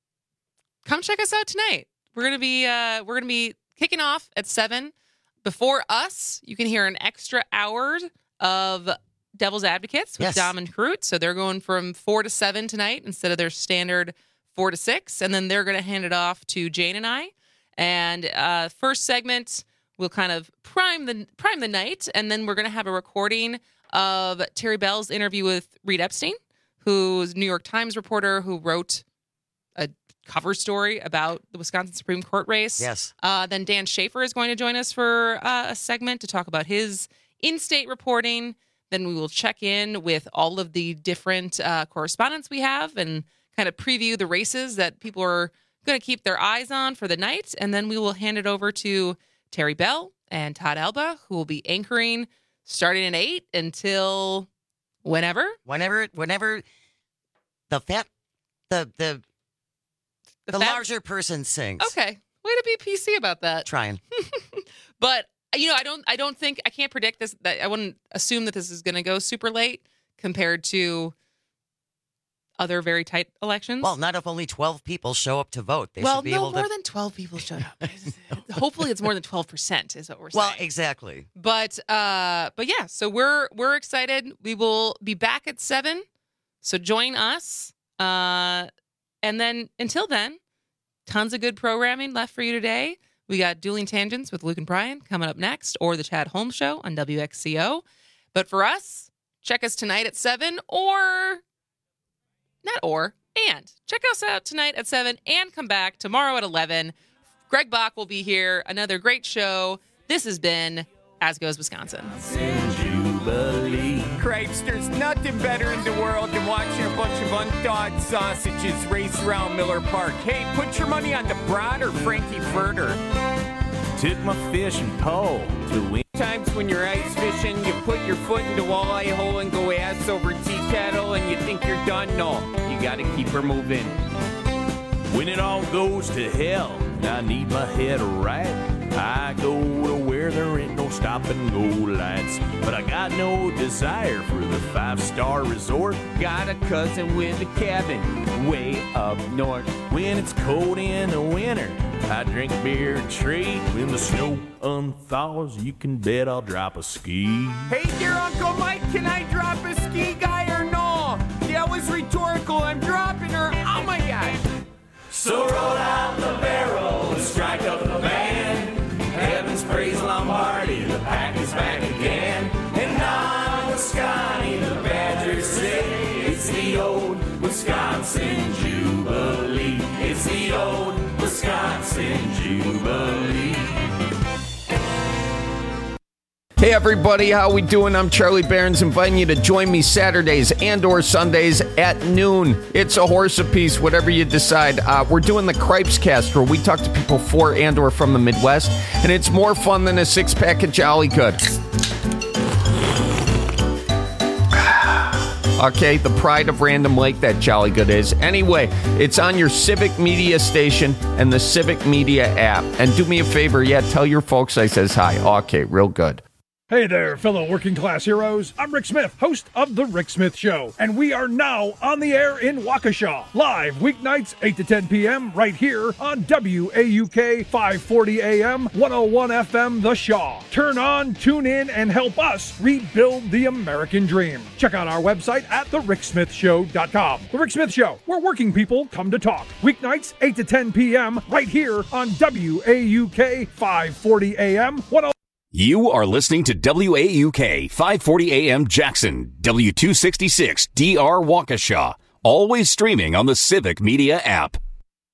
come check us out tonight. We're going to be uh, we're going to be kicking off at seven. Before us, you can hear an extra hour of Devil's Advocates with Yes. Dom and Crute. So they're going from four to seven tonight instead of their standard four to six. And then they're going to hand it off to Jane and I. And uh, first segment, we'll kind of prime the prime the night. And then we're going to have a recording of Terry Bell's interview with Reed Epstein, who's a New York Times reporter who wrote a cover story about the Wisconsin Supreme Court race. Yes. Uh, then Dan Schaefer is going to join us for uh, a segment to talk about his in-state reporting. Then we will check in with all of the different uh, correspondents we have and kind of preview the races that people are going to keep their eyes on for the night. And then we will hand it over to Terry Bell and Todd Alba, who will be anchoring starting at eight until whenever. Whenever, whenever the fat, the the the, the fat- larger person sings. Okay, way to be P C about that. Trying. But you know, I don't, I don't think I can't predict this. That I wouldn't assume that this is going to go super late compared to other very tight elections. Well, not if only twelve people show up to vote. They well, should be no able more to. than twelve people showed up. Hopefully, it's more than twelve percent is what we're Well, saying. exactly. But uh, but yeah, so we're we're excited. We will be back at seven. So join us. Uh, and then until then, tons of good programming left for you today. We got Dueling Tangents with Luke and Brian coming up next, or the Chad Holmes Show on W X C O. But for us, check us tonight at seven, or not or, and check us out tonight at seven and come back tomorrow at eleven. Greg Bach will be here. Another great show. This has been As Goes Wisconsin. Cripes, there's nothing better in the world than watching a bunch of unthawed sausages race around Miller Park. Hey, put your money on the Broad or Frankie Furter. Took my fishing pole to win. Times when you're ice fishing, you put your foot in the walleye hole and go ass over tea kettle and you think you're done. No, you gotta keep her moving. When it all goes to hell, I need my head right. I go to where there ain't no stop and go lights. But I got no desire for the five-star resort. Got a cousin with a cabin way up north. When it's cold in the winter, I drink beer and trade. When the snow unthaws, you can bet I'll drop a ski. Hey there, Uncle Mike, can I drop a ski guy or no? That was rhetorical, I'm dropping her, oh my gosh. So roll out the barrel and strike up the band. Heavens praise Lombardi, the pack is back again. And on Wisconsin, the Badgers say it's the old Wisconsin Jubilee. It's the old Wisconsin Jubilee. Hey everybody, how we doing? I'm Charlie Barons, inviting you to join me Saturdays and or Sundays at noon. It's a horse apiece, whatever you decide. Uh, we're doing the Cripes Cast, where we talk to people for and or from the Midwest, and it's more fun than a six-pack of Jolly Good. Okay, the pride of Random Lake, that Jolly Good is. Anyway, it's on your Civic Media station and the Civic Media app. And do me a favor, yeah, tell your folks I says hi. Okay, real good. Hey there, fellow working class heroes. I'm Rick Smith, host of The Rick Smith Show, and we are now on the air in Waukesha, live weeknights eight to ten p.m. right here on W A U K five forty A M, one oh one F M The Shaw. Turn on, tune in, and help us rebuild the American dream. Check out our website at the rick smith show dot com. The Rick Smith Show, where working people come to talk. Weeknights eight to ten p.m. right here on W A U K five forty A M, one oh. You are listening to W A U K five forty A M Jackson, W two sixty-six D R Waukesha, always streaming on the Civic Media app.